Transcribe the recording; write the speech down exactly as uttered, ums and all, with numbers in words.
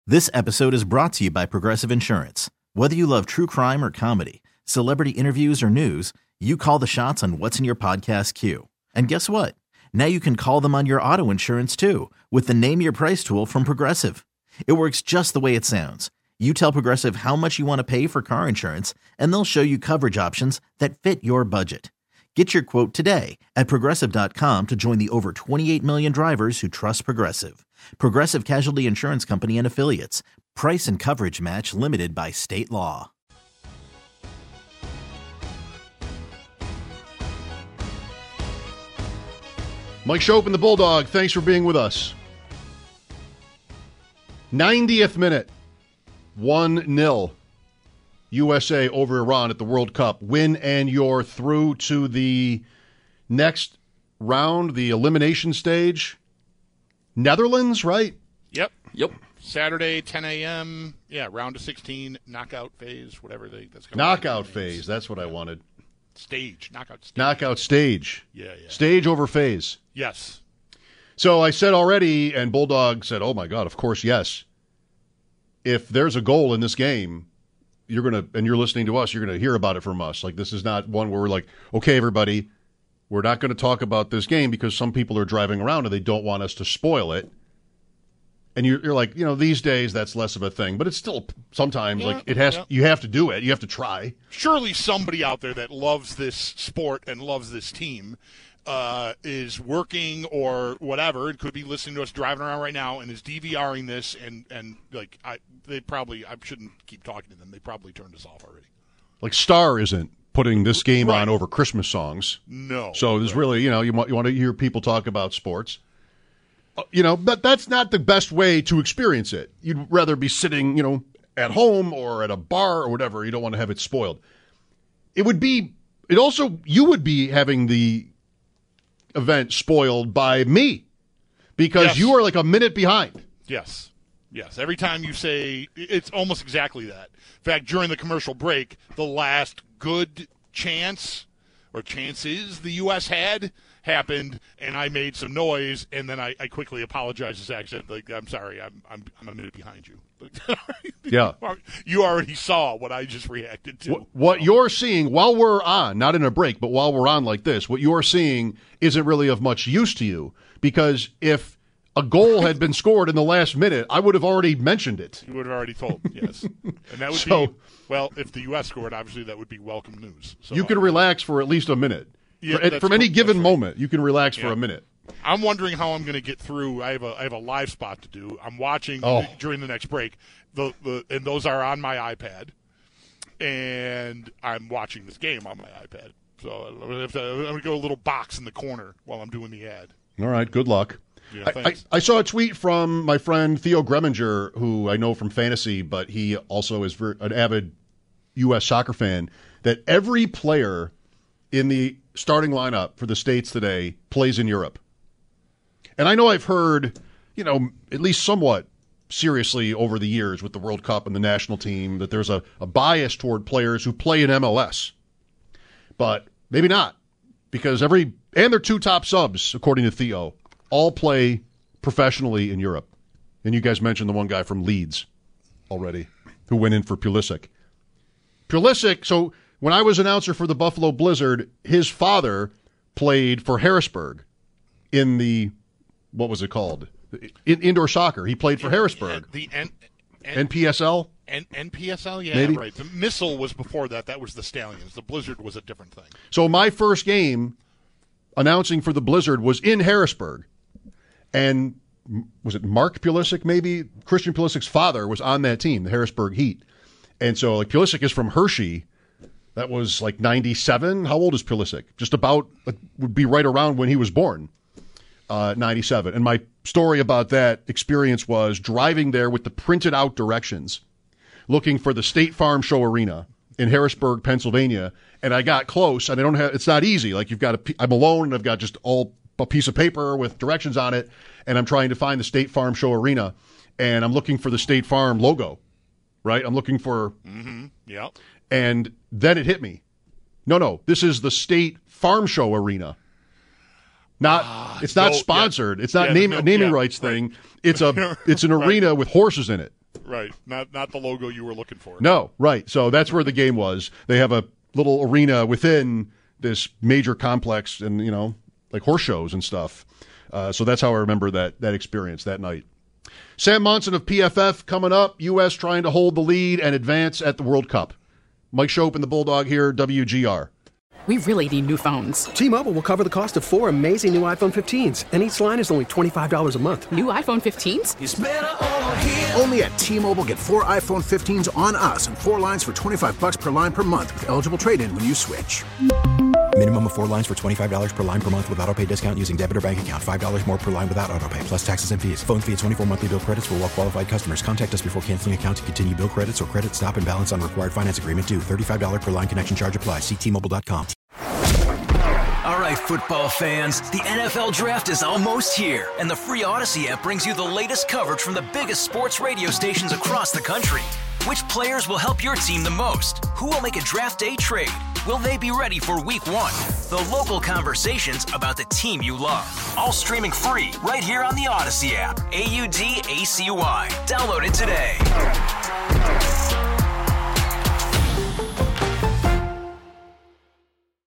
This episode is brought to you by Progressive Insurance. Whether you love true crime or comedy, celebrity interviews or news, you call the shots on what's in your podcast queue. And guess what? Now you can call them on your auto insurance too with the Name Your Price tool from Progressive. It works just the way it sounds. You tell Progressive how much you want to pay for car insurance, and they'll show you coverage options that fit your budget. Get your quote today at Progressive dot com to join the over twenty-eight million drivers who trust Progressive. Progressive Casualty Insurance Company and Affiliates. Price and coverage match limited by state law. Mike Schopp and the Bulldog, thanks for being with us. ninetieth minute, one nil. U S A over Iran at the World Cup. Win and you're through to the next round, the elimination stage. Netherlands, right? Yep. Yep. Saturday, ten a.m. Yeah, round of sixteen, knockout phase, whatever they. That's gonna Knockout phase, that's what I wanted. Stage, knockout stage. Knockout stage. Yeah, yeah. Stage over phase. Yes. So I said already, and Bulldog said, oh my God, of course, yes. If there's a goal in this game, you're going to, and you're listening to us, you're going to hear about it from us. Like, this is not one where we're like, okay, everybody, we're not going to talk about this game because some people are driving around and they don't want us to spoil it. And you're, you're like, you know, these days that's less of a thing, but it's still sometimes Yeah, like it has, yeah. you have to do it. You have to try. Surely somebody out there that loves this sport and loves this team uh, is working or whatever, and could be listening to us driving around right now and is DVRing this and, and like, I they probably, I shouldn't keep talking to them. They probably turned us off already. Like Star isn't putting this game Right. on over Christmas songs. No. So there's Right. really, you know, you want, you want to hear people talk about sports. Uh, You know, but that's not the best way to experience it. You'd rather be sitting, you know, at home or at a bar or whatever. You don't want to have it spoiled. It would be, it also, you would be having the event spoiled by me because Yes. you are like a minute behind. Yes. Yes. Every time you say, it's almost exactly that. In fact, during the commercial break, the last good chance or chances the U S had happened, and I made some noise, and then I, I quickly apologized to Zach. Said, like, I'm sorry, I'm I'm, I'm a minute behind you. Yeah. You already saw what I just reacted to. What, what you're seeing while we're on, not in a break, but while we're on like this, what you're seeing isn't really of much use to you because if a goal had been scored in the last minute, I would have already mentioned it. You would have already told, yes. And that would So- be, well, if the U S scored, obviously that would be welcome news. So You can relax for at least a minute. Yeah, For- that's from any right, given that's right. moment, you can relax for Yeah. a minute. I'm wondering how I'm going to get through. I have a I have a live spot to do. I'm watching Oh. during the next break. The the and those are on my iPad, and I'm watching this game on my iPad. So I'm going to, I'm going to go a little box in the corner while I'm doing the ad. All right, good luck. Yeah, I, I, thanks. I saw a tweet from my friend Theo Greminger, who I know from fantasy, but he also is ver- an avid U S soccer fan, that every player in the starting lineup for the States today plays in Europe. And I know I've heard, you know, at least somewhat seriously over the years with the World Cup and the national team that there's a, a bias toward players who play in M L S. But maybe not, because every – and their two top subs, according to Theo, all play professionally in Europe. And you guys mentioned the one guy from Leeds already who went in for Pulisic. Pulisic, so when I was announcer for the Buffalo Blizzard, his father played for Harrisburg in the, what was it called? In, indoor soccer. He played for Harrisburg. The N, N, N P S L? N, NPSL? Yeah, Maybe. right. The Missile was before that. That was the Stallions. The Blizzard was a different thing. So my first game announcing for the Blizzard was in Harrisburg. And was it Mark Pulisic maybe? Christian Pulisic's father was on that team, the Harrisburg Heat. And so like Pulisic is from Hershey. That was like ninety-seven. How old is Pulisic? Just about, uh, would be right around when he was born, uh, ninety-seven. And my story about that experience was driving there with the printed out directions, looking for the State Farm Show Arena in Harrisburg, Pennsylvania. And I got close, and I don't have, it's not easy. Like you've got a, I'm alone, and I've got just all a piece of paper with directions on it, and I'm trying to find the State Farm Show Arena, and I'm looking for the State Farm logo, right? I'm looking for, Mm-hmm. Yeah. and then it hit me. No, no, this is the State Farm Show Arena. Not, Ah, it's not no, sponsored. yeah. It's not Yeah, name, no, a naming yeah, rights right. thing. It's a, it's an Right. arena with horses in it. Right, not not the logo you were looking for. No, right. So that's where the game was. They have a little arena within this major complex, and you know, like horse shows and stuff. Uh, so that's how I remember that that experience that night. Sam Monson of P F F coming up. U S trying to hold the lead and advance at the World Cup. Mike Shope and the Bulldog here, W G R. We really need new phones. T-Mobile will cover the cost of four amazing new iPhone fifteens, and each line is only twenty-five dollars a month. New iPhone fifteens? It's better over here. Only at T-Mobile, get four iPhone fifteens on us and four lines for twenty-five bucks per line per month with eligible trade-in when you switch. Minimum of four lines for twenty-five dollars per line per month with autopay discount using debit or bank account. five dollars more per line without autopay, plus taxes and fees. Phone fee at twenty-four monthly bill credits for well-qualified customers. Contact us before canceling account to continue bill credits or credit stop and balance on required finance agreement due. thirty-five dollars per line connection charge applies. See T Mobile dot com. All right, football fans, the N F L Draft is almost here, and the free Odyssey app brings you the latest coverage from the biggest sports radio stations across the country. Which players will help your team the most? Who will make a draft day trade? Will they be ready for week one? The local conversations about the team you love. All streaming free right here on the Odyssey app. A U D A C Y. Download it today.